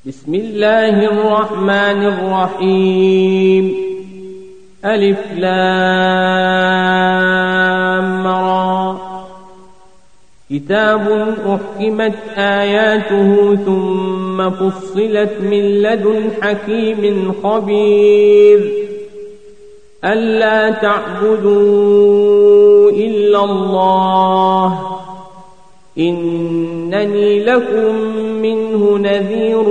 بسم الله الرحمن الرحيم. ألف لام را. كتاب أحكمت آياته ثم فصلت من لدن حكيم خبير. ألا تعبدوا إلا الله إنني لكم منه نذير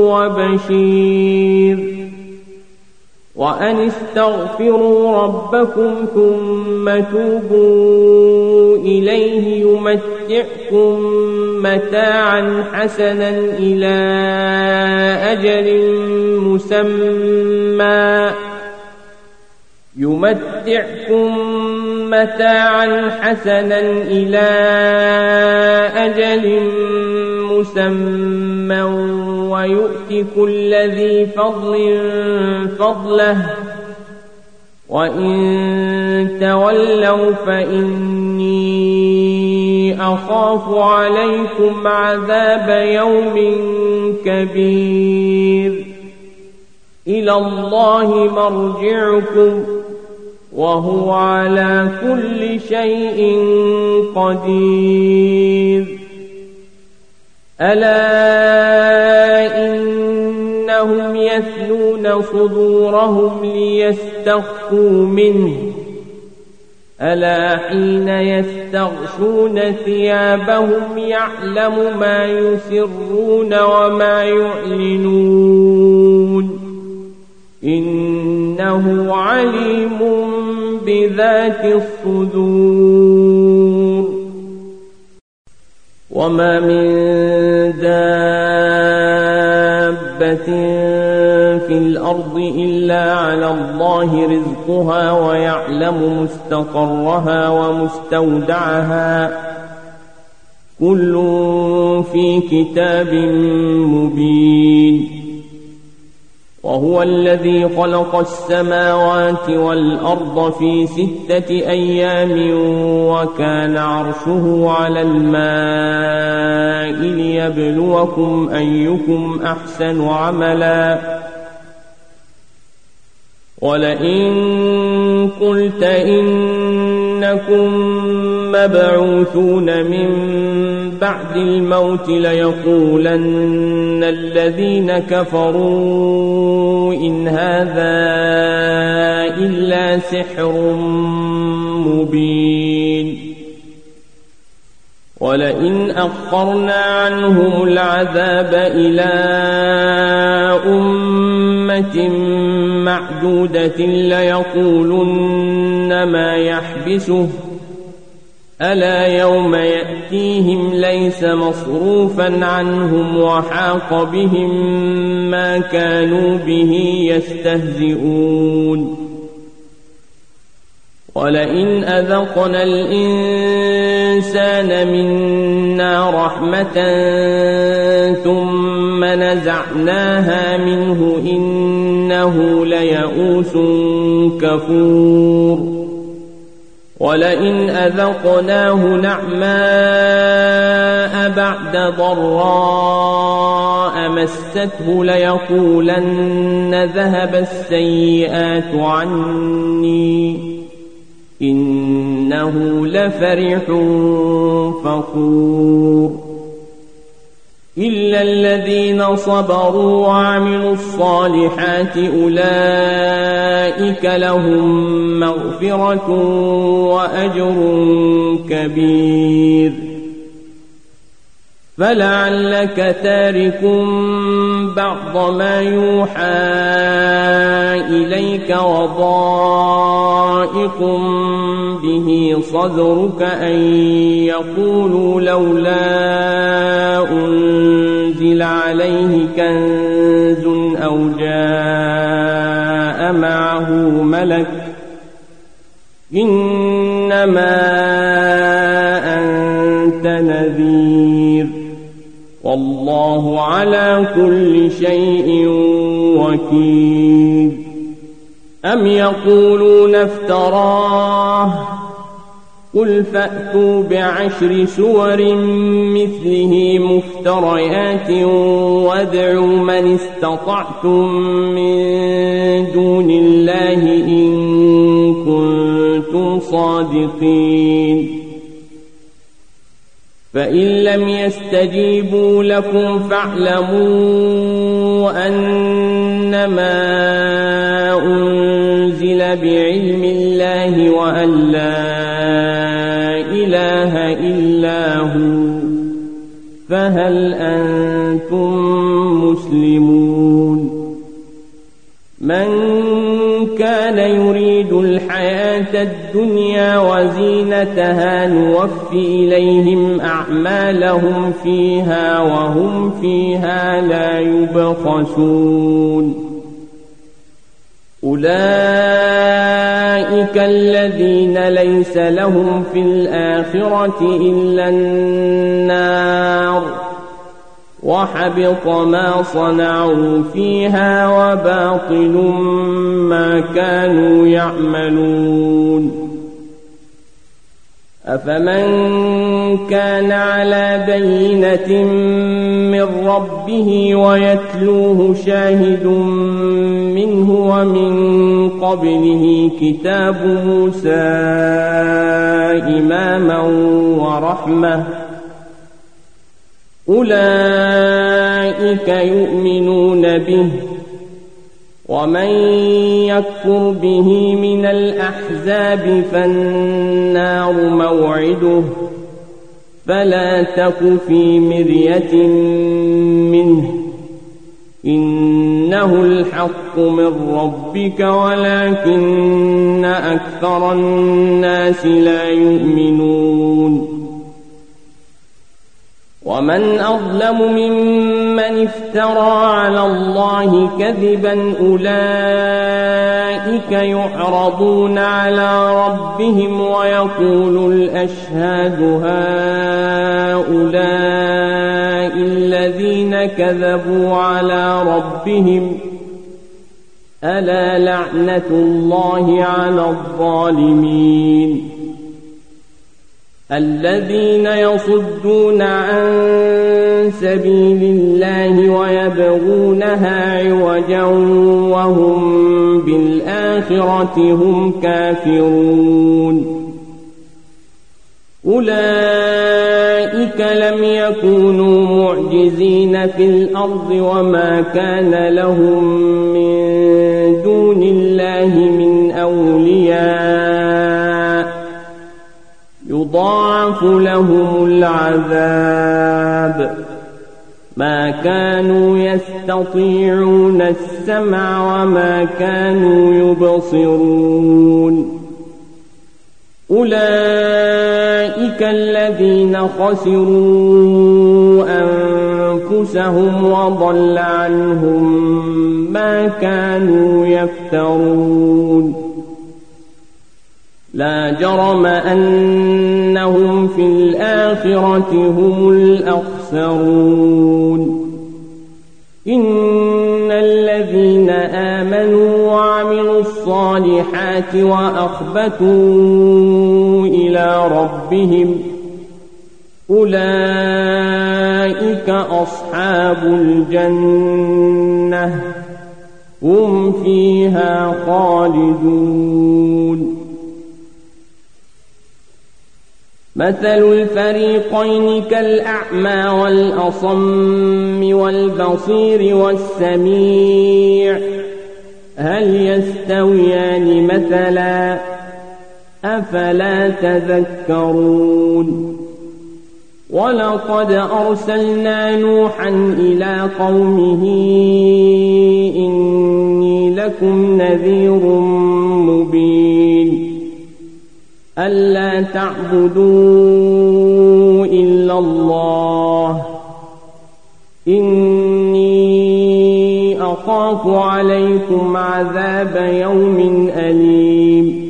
وبشير. وأن استغفروا ربكم ثم توبوا إليه يمتعكم متاعا حسنا إلى أجل مسمى ويؤت كل ذي فضل فضله وإن تولوا فإني أخاف عليكم عذاب يوم كبير. إلى الله مرجعكم وهو على كل شيء قدير. ألا إنهم يثنون صدورهم ليستخفوا منه ألا حين يستغشون ثيابهم يعلم ما يسرون وما يعلنون إنه عليم بذات الصدور. وما من دابة في الأرض إلا على الله رزقها ويعلم مستقرها ومستودعها كل في كتاب مبين. وهو الذي خلق السماوات والأرض في 6 أيام وكان عرشه على الماء ليبلوكم أيكم أحسن عملا. ولئن قلت إنكم مبعوثون من بعد الموت ليقولن الذين كفروا إن هذا إلا سحر مبين. ولئن أخرنا عنهم العذاب إلى أمة معدودة ليقولن ما يحبسه ألا يوم يأتيهم ليس مصروفا عنهم وحاق بهم ما كانوا به يستهزئون. ولئن أذقنا الإنسان منا رحمة ثم نزعناها منه إنه ليئوس كفور. ولئن أذقناه نعماء بعد ضراء مسته ليقولن ذهب السيئات عني إنه لفرح فخور. إلا الذين صبروا وعملوا الصالحات أولئك لهم مغفرة وأجر كبير. فلعلك تارك بعض ما يوحى إليك وضائق به صدرك أن يقولوا لولا أنزل عليه كنز أو جاء معه ملك إنما أنت نذير والله على كل شيء وكيل. أم يقولون افتراه قل فأتوا ب10 سور مثله مفتريات وادعوا من من استطعتم من دون الله إن كنتم صادقين فإن لم يستجيبوا لكم فاعلموا أنما أنزل بعلم الله وأن لا إله إلا هو فهل أنتم مسلمون من كان يريد الحياة الدنيا وزينتها نوفي إليهم أعمالهم فيها وهم فيها لا يبخسون أولئك الذين ليس لهم في الآخرة إلا النار وحبط ما صنعوا فيها وباطل ما كانوا يعملون أفمن كان على بينة من ربه ويتلوه شاهد منه ومن قبله كتاب موسى إماما ورحمة أولئك يؤمنون به ومن يكفر به من الأحزاب فالنار موعده فلا تك في مرية منه إنه الحق من ربك ولكن أكثر الناس لا يؤمنون ومن أظلم ممن افترى على الله كذبا أولئك يعرضون على ربهم ويقول الأشهاد هؤلاء الذين كذبوا على ربهم ألا لعنة الله على الظالمين الذين يصدون عن سبيل الله ويبغونها عوجا وهم بالآخرة هم كافرون أولئك لم يكونوا معجزين في الأرض وما كان لهم من دون الله من أولياء يضاعف لهم العذاب ما كانوا يستطيعون السمع وما كانوا يبصرون أولئك الذين خسروا أنفسهم وضل عنهم ما كانوا يفترون لا جرم أنهم في الآخرة هم الأخسرون إن الذين آمنوا وعملوا الصالحات وأخبتوا إلى ربهم أولئك أصحاب الجنة هم فيها خالدون مثل الفريقين كالأعمى والأصم والبصير والسميع هل يستويان مثلا أفلا تذكرون ولقد أرسلنا نوحا إلى قومه إني لكم نذير مبين ألا تعبدوا إلا الله إني أخاف عليكم عذاب يوم أليم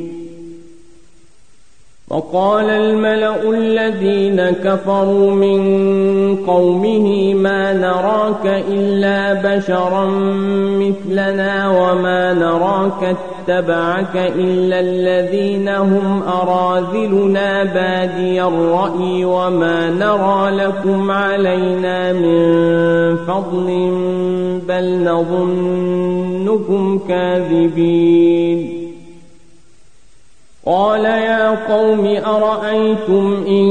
وقال الملأ الذين كفروا من قومه ما نراك إلا بشرا مثلنا وما نراك اتبعك إلا الذين هم أراذلنا بادي الرأي وما نرى لكم علينا من فضل بل نظنكم كاذبين قال يا قوم أرأيتم إن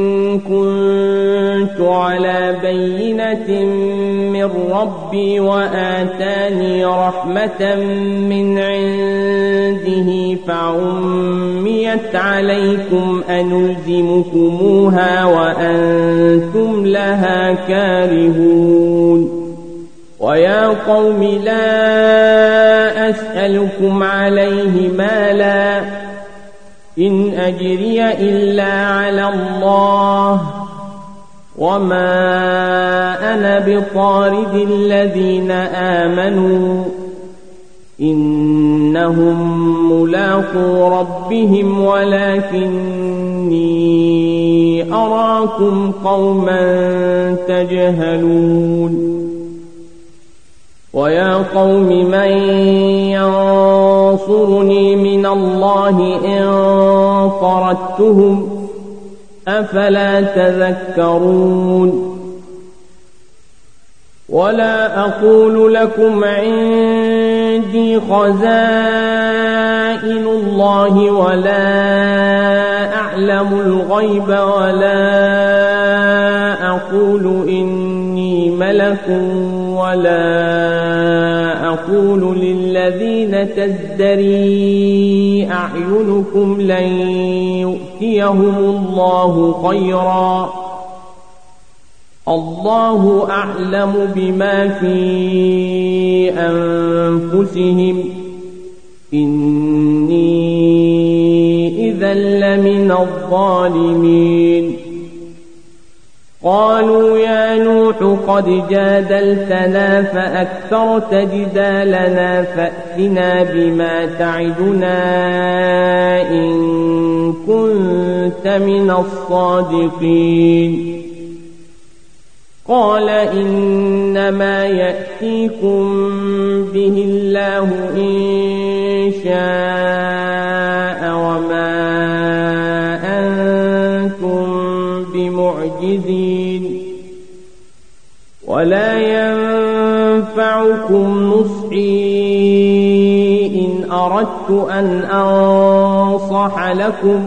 كنت على بينة من ربي وآتاني رحمة من عنده فعميت عليكم أنلزمكموها وأنتم لها كارهون ويا قوم لا أسألكم عليه مالا إن أجري إلا على الله وما أنا بطارد الذين آمنوا إنهم ملاقو ربهم ولكني أراكم قوما تجهلون ويا قوم من ينصرني من الله إن طردتهم أفلا تذكرون ولا أقول لكم عندي خزائن الله ولا أعلم الغيب ولا أقول إني ملك ولا أقول للذين تزدري أعينكم لن يؤتيهم الله خيرا الله أعلم بما في أنفسهم إني إذا لمن الظالمين قالوا يا نوح قد جادلتنا فأكثرت جدالنا فأتنا بما تعدنا إن كنت من الصادقين قال إنما يأتيكم به الله إن شاء وما أنتم بمعجزين ولا ينفعكم نصحي إن أردت أن أنصح لكم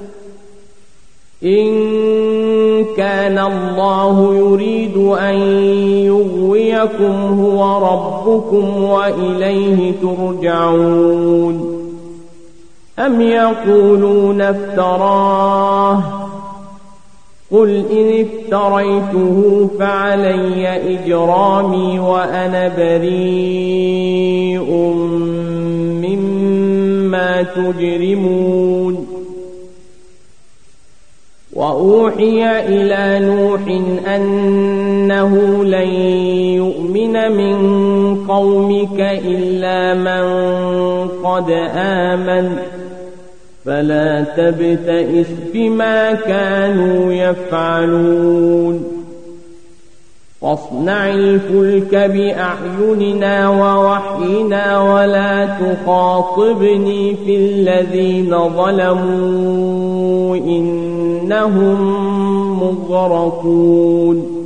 إن كان الله يريد أن يغويكم هو ربكم وإليه ترجعون أم يقولون افتراه قل إن افتريته فعلي إجرامي وأنا بريء مما تجرمون وأوحي إلى نوح أنه لن يؤمن من قومك إلا من قد آمن فلا تبتئس بما كانوا يفعلون واصنع الفلك بأعيننا ووحينا ولا تخاطبني في الذين ظلموا إنهم مغرقون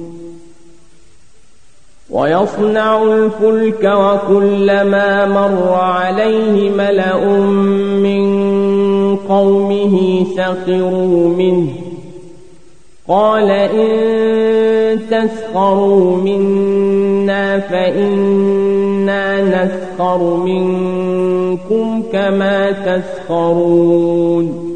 ويصنع الفلك وكلما مر عليه ملأ من قومه سخروا منه قال إن تسخروا منا فإنا نسخر منكم كما تسخرون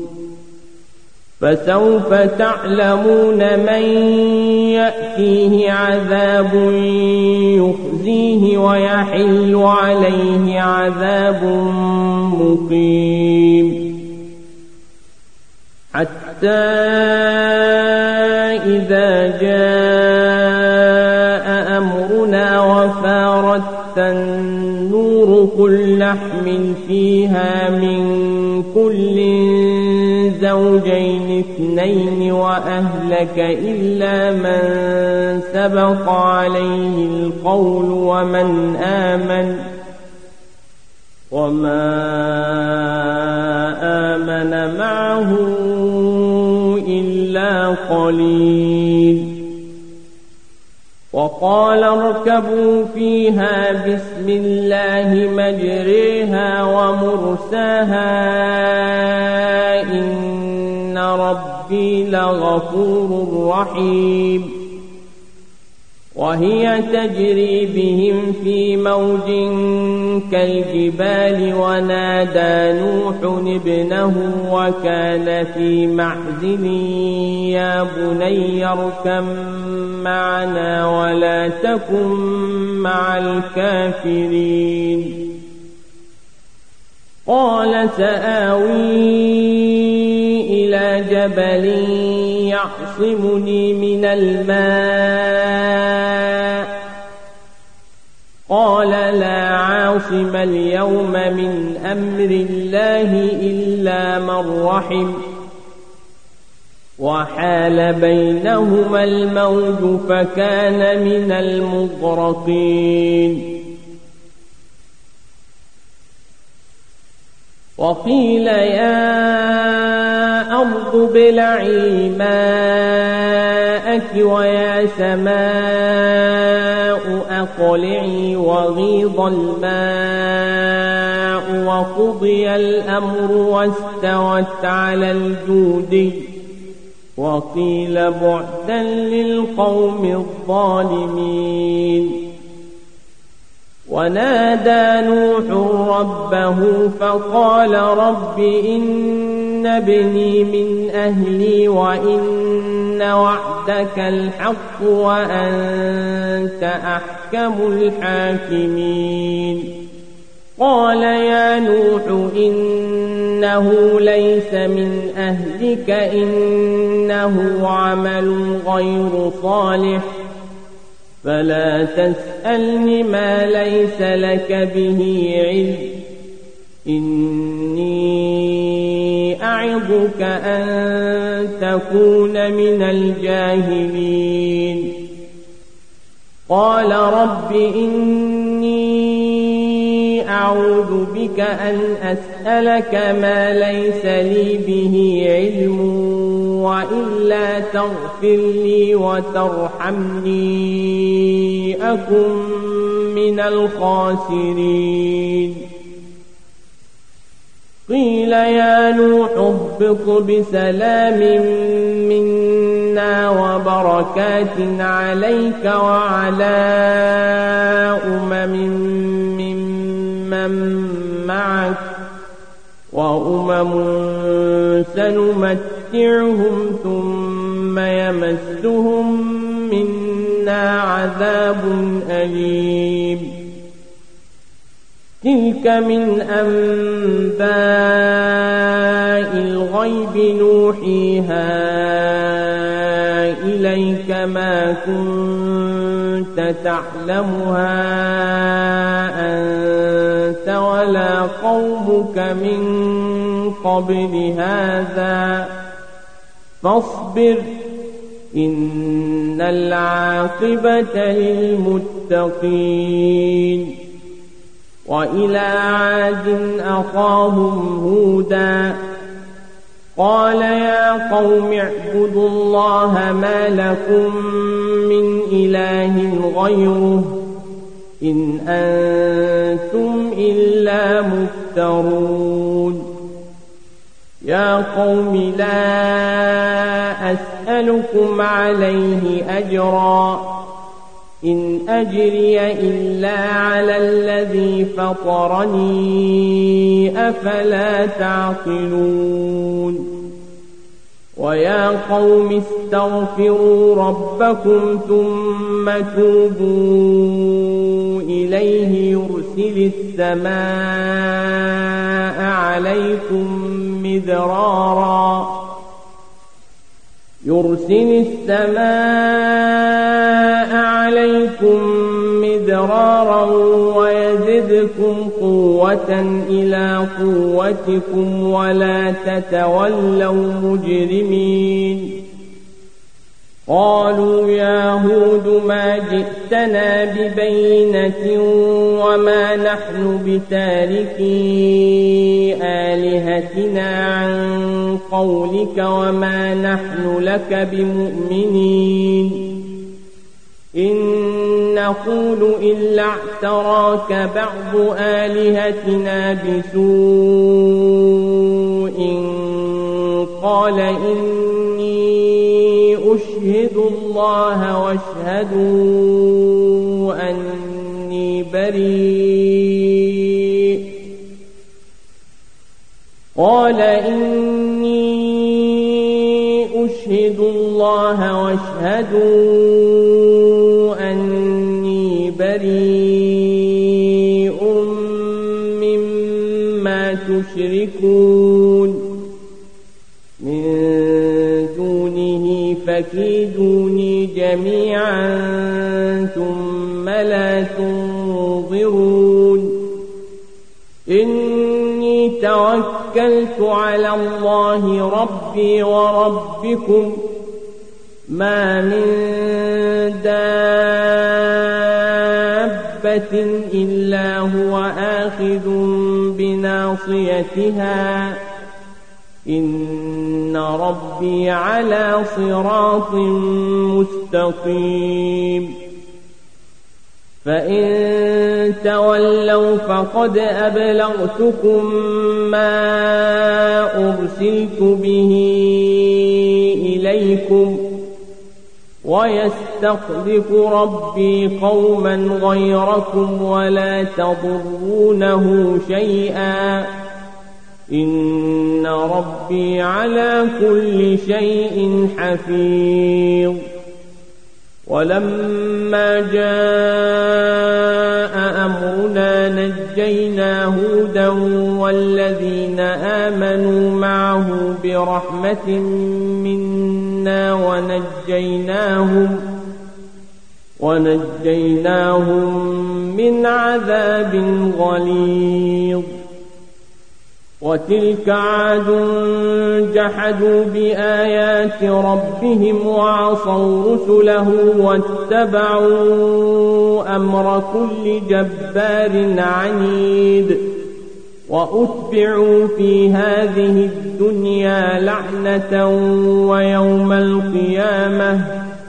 فسوف تعلمون من يأتيه عذاب يخزيه ويحل عليه عذاب مقيم حتى إذا جاء أمرنا وفارت النور قل نحمل فيها من كل زوجين اثنين وأهلك إلا من سبق عليه القول وما آمن معه إلا قليل وقال اركبوا فيها بسم الله مجريها ومرساها إن ربي لغفور رحيم وهي تجري بهم في موج كالجبال ونادى نوح ابنه وكان في معزل يا بني اركب معنا ولا تكن مع الكافرين قال سآوي إلى جبل يعصمني من الماء قال لا عاصم اليوم من أمر الله إلا من رحم وحال بينهما الموج فكان من المغرقين وقيل يا أرض ابلعي ماءك ويا سماء أقلعي وغيض الماء وقضي الأمر واستوت على الجودي وقيل بعدا للقوم الظالمين ونادى نوح ربه فقال رب إن ابني من أهلي وإن وعدك الحق وأنت أحكم الحاكمين قال يا نوح إنه ليس من أهلك إنه عمل غير صالح فلا تسألني ما ليس لك به علم إني أعظك أن تكون من الجاهلين قال رب إني أعوذ بك أن أسألك ما ليس لي به علم وإلا تغفر لي وترحمني أكن من الخاسرين قيل يا نوح اهبط بسلام منا وبركات عليك وعلى ممن معك وأمم سنمتعهم ثم يمسهم منا عذاب أليم تلك من أنباء الغيب نوحيها إليك ما كنت تعلمها أنت ولا قومك من قبل هذا فاصبر إن العاقبة للمتقين وإلى عاد أخاهم هودا قال يا قوم اعبدوا الله ما لكم من إله غيره إن أنتم إلا مفترون يا قوم لا أسألكم عليه أجرا إن أجري إلا على الذي فطرني أفلا تعقلون ويا قوم استغفروا ربكم ثم توبوا إليه يرسل السماء عليكم مدرارا ويزدكم قوة إلى قوتكم ولا تتولوا مجرمين قالوا يا هود ما جئتنا ببينة وما نحن بتاركي آلهتنا عن قولك وما نحن لك بمؤمنين إن نقول إلا اعتراك بعض آلهتنا بسوء قال إني أشهد الله واشهدوا أني بريء قال إني أشهد الله واشهدوا أني بريء مما تشركون من دونه فكيدوني جميعا ثم لا تنظرون إني توكلت على الله ربي وربكم ما من دابة إلا هو آخذ بناصيتها إن ربي على صراط مستقيم فإن تولوا فقد أبلغتكم ما أرسلت به إليكم ويستخلف ربي قوما غيركم ولا تضرونه شيئا إن ربي على كل شيء حفيظ ولما جاء أمرنا نجينا هودا والذين آمنوا معه برحمة منا ونجيناهم من عذاب غليظ وتلك عاد جحدوا بآيات ربهم وعصوا رسله واتبعوا أمر كل جبار عنيد وأتبعوا في هذه الدنيا لعنة ويوم القيامة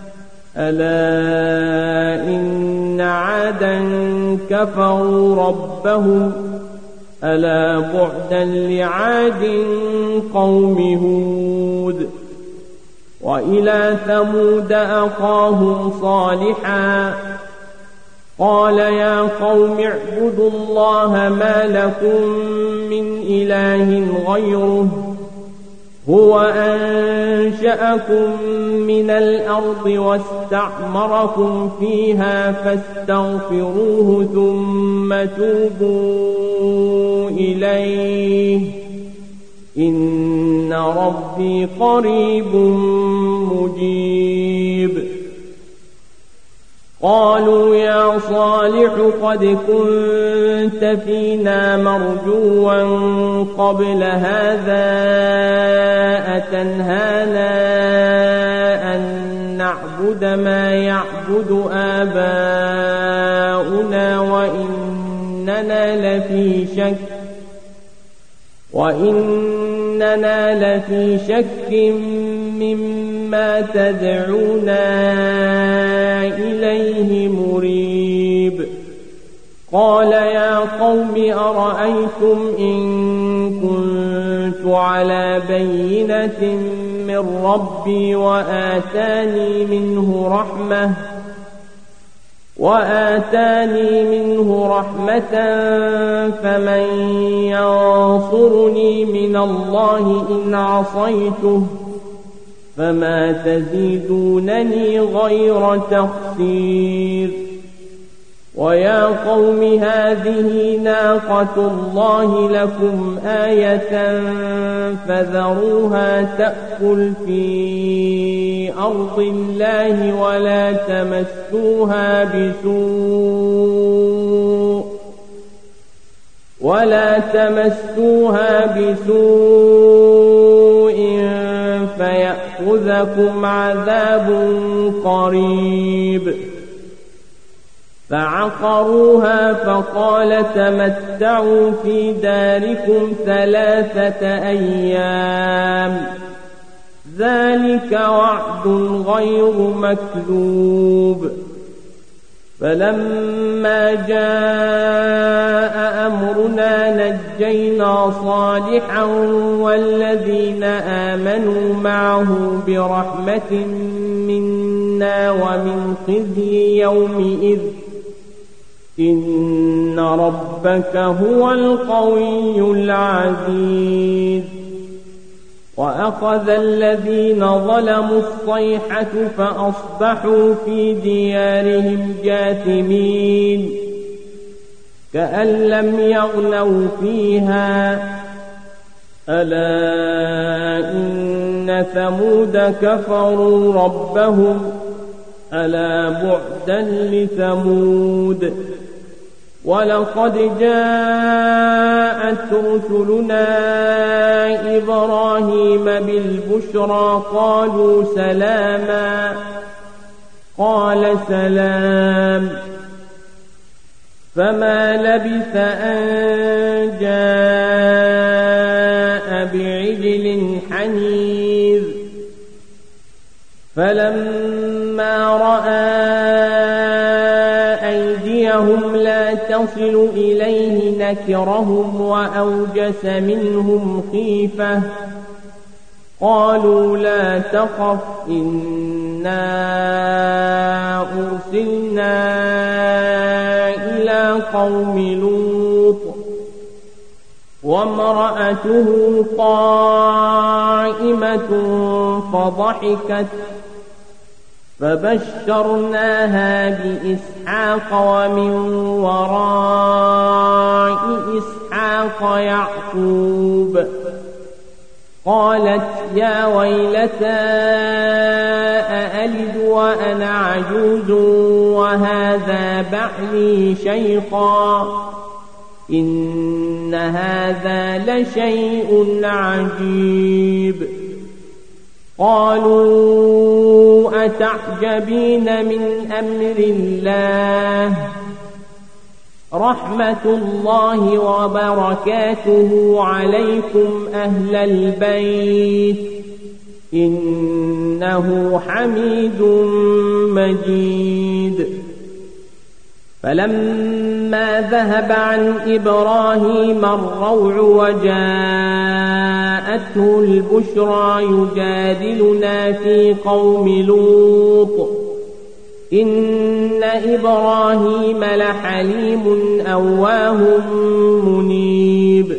ألا إن عادا كفروا ربهم ألا بعدا لعاد قوم هود وإلى ثمود أخاهم صالحا قال يا قوم اعبدوا الله ما لكم من إله غيره هو أنشأكم من الأرض واستعمركم فيها فاستغفروه ثم توبوا إليه إن ربي قريب مجيب قالوا يا صالح قد كنت فينا مرجوا قبل هذا أتنهانا أن نعبد ما يعبد آباؤنا وإننا لفي شك مما تدعونا إليه مريب قال يا قوم أرأيتم إن كنت على بينة من ربي وآتاني منه رحمة فمن ينصرني من الله إن عصيته فما تزيدونني غير تخسير ويا قوم هذه ناقة الله لكم آية فذروها تأكل في أرض الله ولا تمسوها بسوء فيأخذكم يأخذكم عذاب قريب. فعقروها فقال تمتعوا في داركم 3 أيام ذلك وعد غير مكذوب. فلما جاء أمرنا نجينا صالحا والذين آمنوا معه برحمة منا ومن خزي يومئذ إن ربك هو القوي العزيز. وأخذ الذين ظلموا الصيحة فأصبحوا في ديارهم جاثمين كأن لم يغنوا فيها ألا إن ثمود كفروا ربهم ألا بعدا لثمود. ولقد جاءت رسلنا إبراهيم بالبشرى قالوا سلاما قال سلام فما لبث أن جاء بعجل حنيذ. فلما رأى أيديهم لا تصل إليه نكرهم وأوجس منهم خيفة قالوا لا تخف إنا أرسلنا إلى قوم لوط وامرأته قائمة فضحكت فبشرناها بإسحاق ومن وراء إسحاق يعقوب. قالت يا ويلتى أألد وأنا عجوز وهذا بعلي شيخا إن هذا لشيء عجيب. قالوا أتعجبين من أمر الله رحمة الله وبركاته عليكم أهل البيت إنه حميد مجيد. فلما ذهب عن إبراهيم الروع وجاءته البشرى يجادلنا في قوم لوط إن إبراهيم لحليم أواه منيب.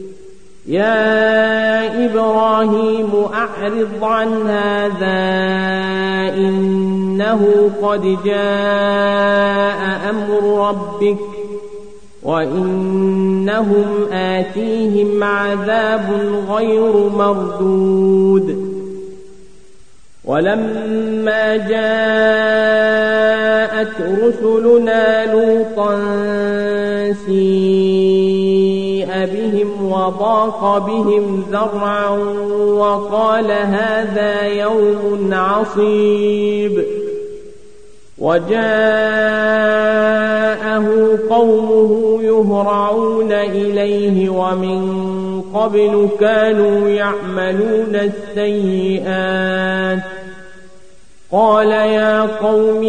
يا إبراهيم أعرض عن هذا إنه قد جاء أمر ربك وإنهم آتيهم عذاب غير مردود. ولما جاءت رسلنا لوطا سيء بهم وضاق بهم ذرعا وقال هذا يوم عصيب. وجاءه قومه يهرعون إليه ومن قبل كانوا يعملون السيئات. قال يا قوم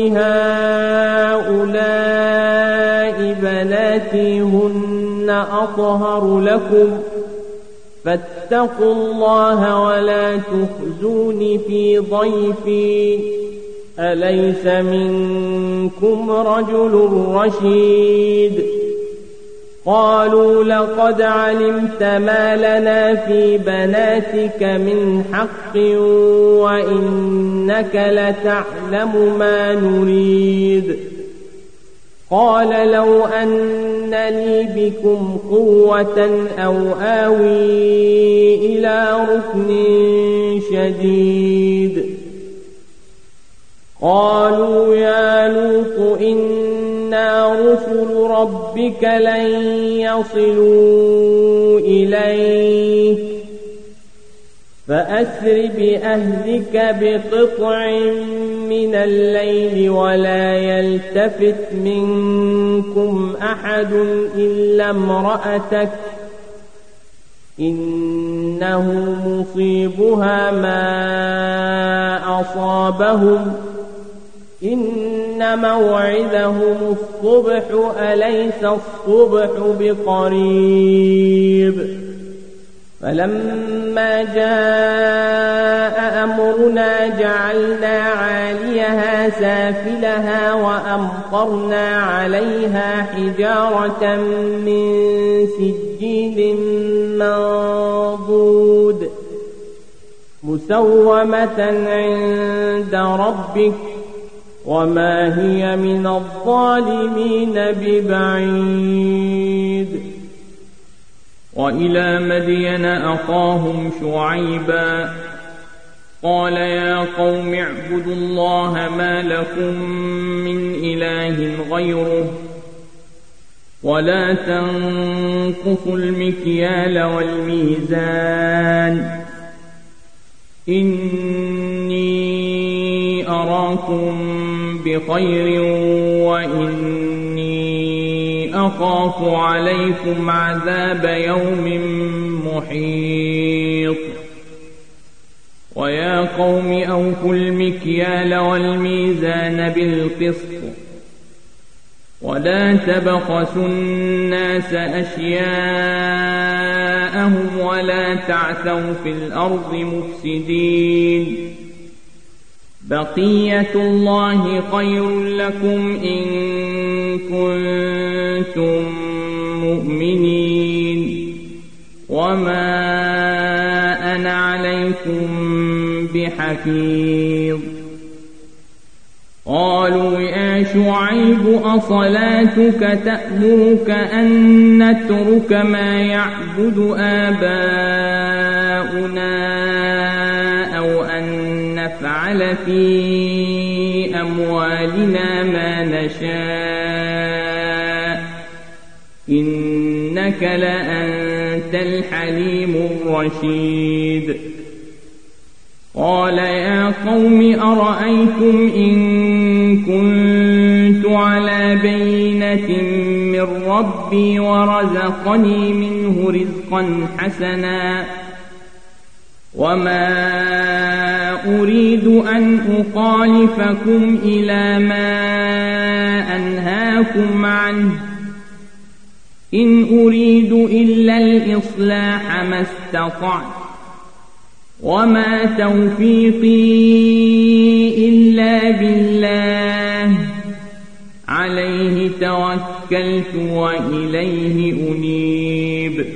هؤلاء بناتي هن أطهر لكم فاتقوا الله ولا تخزوني في ضيفي أليس منكم رجل رشيد. قالوا لقد علمت ما لنا في بناتك من حق وإنك لتعلم ما نريد. قال لو أن لي بكم قوة أو آوي إلى ركن شديد. قالوا يا لوط إنا رسل ربك لن يصلوا إليك فأسر بأهلك بقطع من الليل ولا يلتفت منكم أحد إلا امرأتك إنه مصيبها ما أصابهم إن موعدهم الصبح أليس الصبح بقريب فلما جاء أمرنا جعلنا عاليها سافلها وأمطرنا عليها حجارة من سجيل منضود مسومة عند ربك وما هي من الظالمين ببعيد وإلى مدين أخاهم شعيبا قال يا قوم اعبدوا الله ما لكم من إله غيره ولا تنقصوا المكيال والميزان إني أراكم بخير وإني أخاف عليكم عذاب يوم محيط ويا قوم أوفوا المكيال والميزان بالقسط ولا تبخسوا الناس أشياءهم ولا تعثوا في الأرض مفسدين بقية الله خير لكم إن كنتم مؤمنين وما أنا عليكم بحفيظ قالوا يا شعيب أصلاتك تأمرك أن نترك ما يعبد آباؤنا أو أن نفعل في أموالنا ما نشاء إنك لأنت الحليم الرشيد قال يا قوم أرأيتم إن كنت على بينة من ربي ورزقني منه رزقا حسنا وما أريد أن أخالفكم إلى ما أنهاكم عنه إن أريد إلا الإصلاح ما استطعت وما توفيقي إلا بالله عليه توكلت وإليه أنيب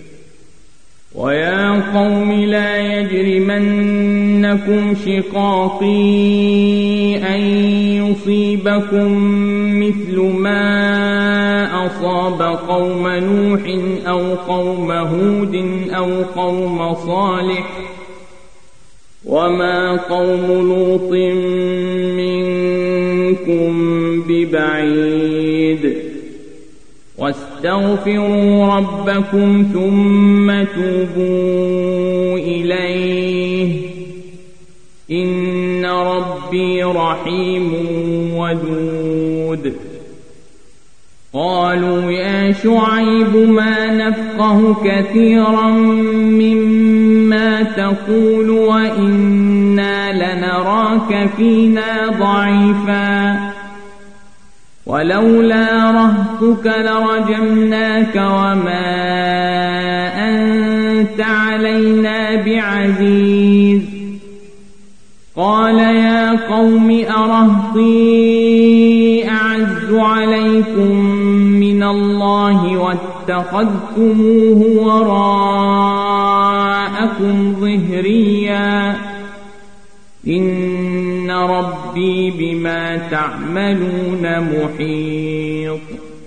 ويا قوم لا يجرمنكم شقاقي أن يصيبكم مثل ما أصاب قوم نوح أو قوم هود أو قوم صالح وما قوم لوط منكم ببعيد واستغفروا ربكم ثم توبوا إليه إن ربي رحيم ودود قالوا يا شعيب ما نفقه كثيرا مما تقول وإنا لنراك فينا ضعيفا ولولا رهطك لرجمناك وما أنت علينا بعزيز قال يا قوم أرهطي أعز عليكم من الله واتخذتموه وراءكم ظهريا إن ربي بما تعملون محيط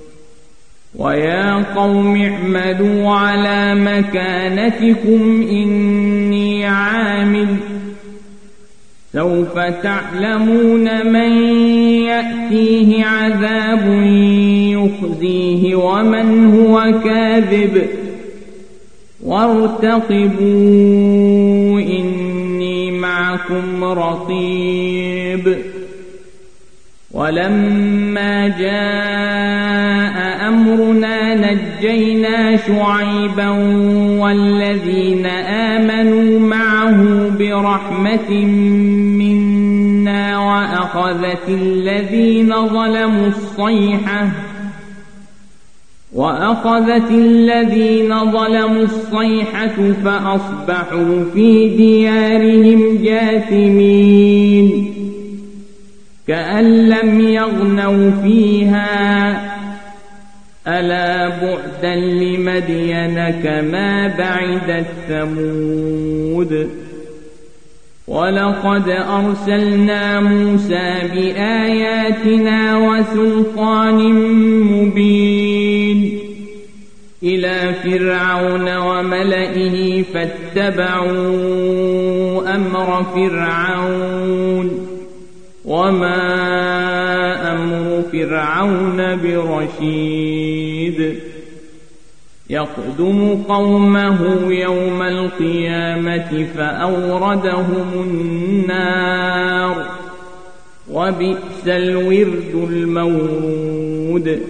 ويا قوم اعملوا على مكانتكم إني عامل سوف تعلمون من يأتيه عذاب يخزيه ومن هو كاذب وارتقبوا إني معكم رقيب ولما جاء أمرنا نجينا شعيبا والذين آمنوا معه برحمة منا وأخذت الذين ظلموا الصيحة فأصبحوا في ديارهم جاثمين كأن لم يغنوا فيها ألا بعدا لمدين كما بعدت ثمود ولقد أرسلنا موسى بآياتنا وسلطان مبين إلى فرعون وملئه فاتبعوا أمر فرعون وما أمر فرعون برشيد يقدم قومه يوم القيامة فأوردهم النار وبئس الورد المورود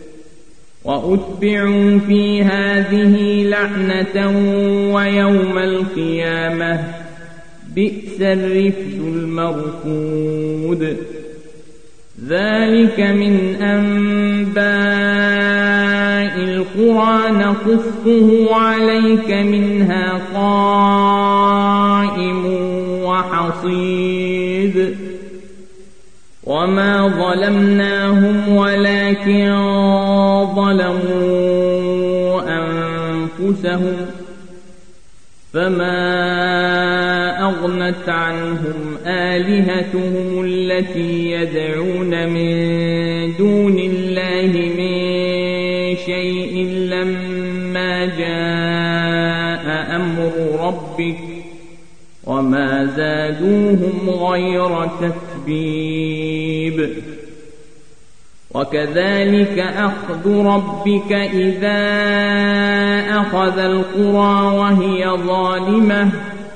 وأتبعوا في هذه لعنة ويوم القيامة بئس الرفد المرفود ذلك من أنباء القرى نقصه عليك منها قائم وحصيد وما ظلمناهم ولكن ظلموا أنفسهم فما أغنت عنهم آلهتهم التي يدعون من دون الله من شيء لما جاء أمر ربك وما زادوهم غير تتبيب وكذلك أخذ ربك إذا أخذ القرى وهي ظالمة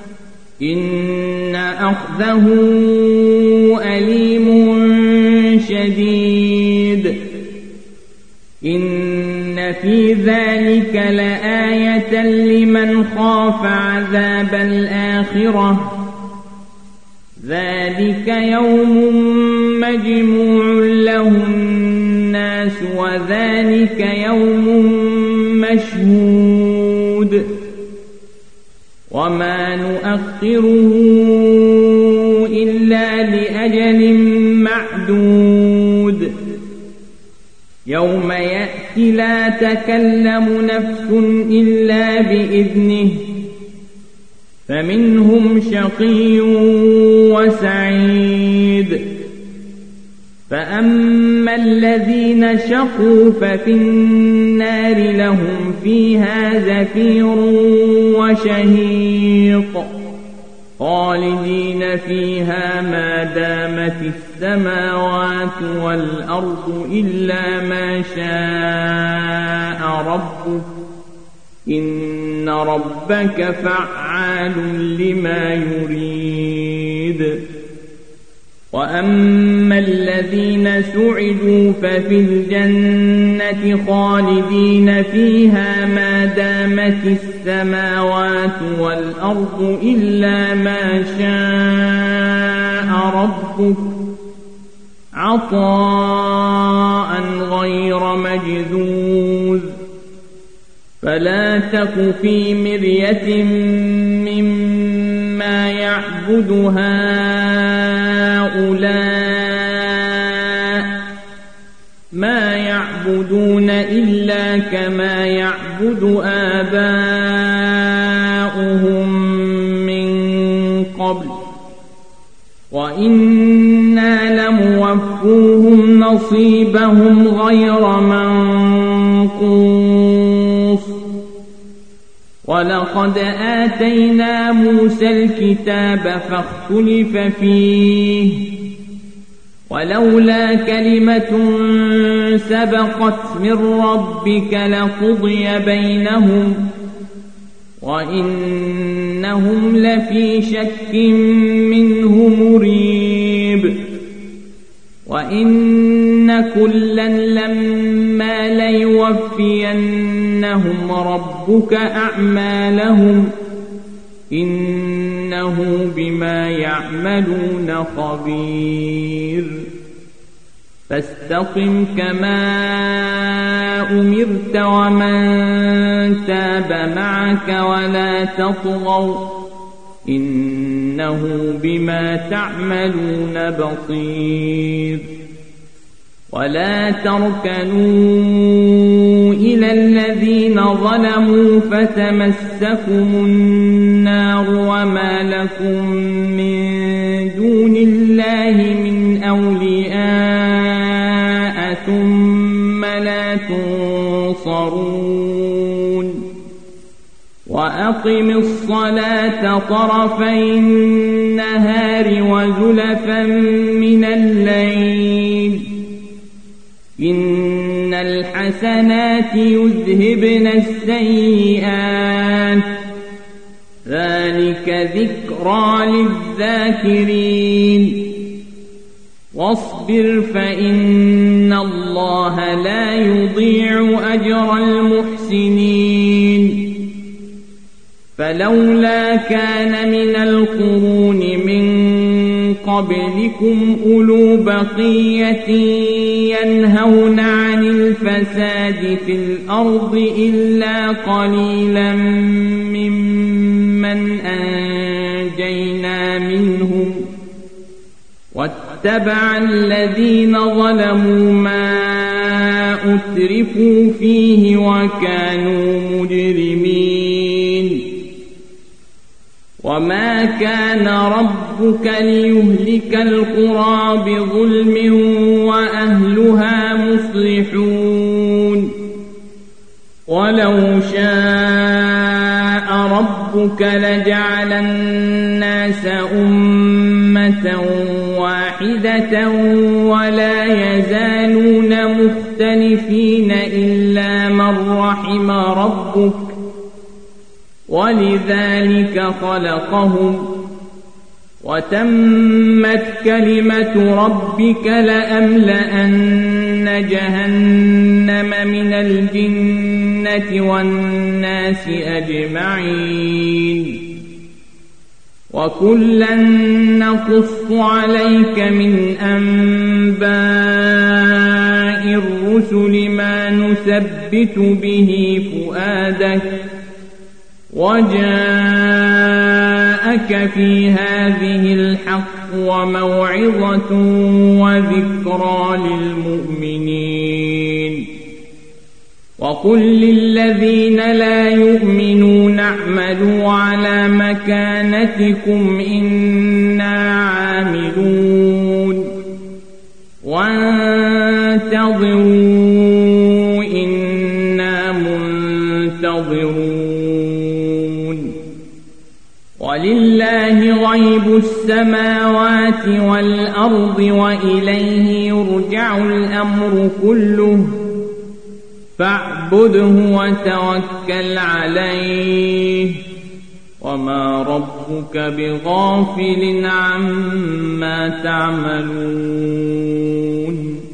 إن أخذه أليم شديد إن في ذلك لآية لمن خاف عذاب الآخرة ذلك يوم مجموع له الناس وذلك يوم مشهود وما نؤخره إلا لأجل معدود يوم يأتي لا تكلم نفس إلا بإذنه فمنهم شقي وسعيد فأما الذين شقوا ففي النار لهم فيها زفير وشهيق خالدين فيها ما دامت السماوات والأرض إلا ما شاء ربك إن ربك فعال لما يريد وأما الذين سعدوا ففي الجنة خالدين فيها ما دامت السماوات والأرض إلا ما شاء ربك عطاء غير مجذوذ فلا تك في مرية مما يعبد هؤلاء ما يعبدون إلا كما يعبد آباؤهم من قبل وإنا لموفوهم نصيبهم غير منقوص ولقد آتينا موسى الكتاب فاختلف فيه ولولا كلمة سبقت من ربك لقضي بينهم وإنهم لفي شك منه مريب وإن كلا لما ليوفينهم ربك أعمالهم إنه بما يعملون خبير فاستقم كما أمرت ومن تاب معك ولا تطغوا إنه بما تعملون بصير ولا تركنوا إلى الذين ظلموا فتمسكم النار وما لكم من دون الله من أولياء ثم لا تنصرون وأقم الصلاة طرفي النهار وزلفا من الليل إن الحسنات يذهبن السيئات ذلك ذكرى للذاكرين واصبر فإن الله لا يضيع أجر المحسنين فلولا كان من القرون من قبلكم أولو بقية ينهون عن الفساد في الأرض إلا قليلا ممن أنجينا منهم واتبع الذين ظلموا ما أترفوا فيه وكانوا مجرمين وما كان ربك ليهلك القرى بظلم وأهلها مصلحون ولو شاء ربك لجعل الناس أمة واحدة ولا يزالون مختلفين إلا من رحم ربك ولذلك خلقهم وتمت كلمة ربك لأملأن جهنم من الجنة والناس أجمعين وكلا نقص عليك من أنباء الرسل ما نثبت به فؤادك وجاءك في هذه الحق وموعظة وذكرى للمؤمنين وقل للذين لا يؤمنون اعملوا على مكانتكم إنا عاملون وانتظروا إنا منتظرون ولله غيب السماوات والأرض وإليه يرجع الأمر كله فاعبده وتوكل عليه وما ربك بغافل عما تعملون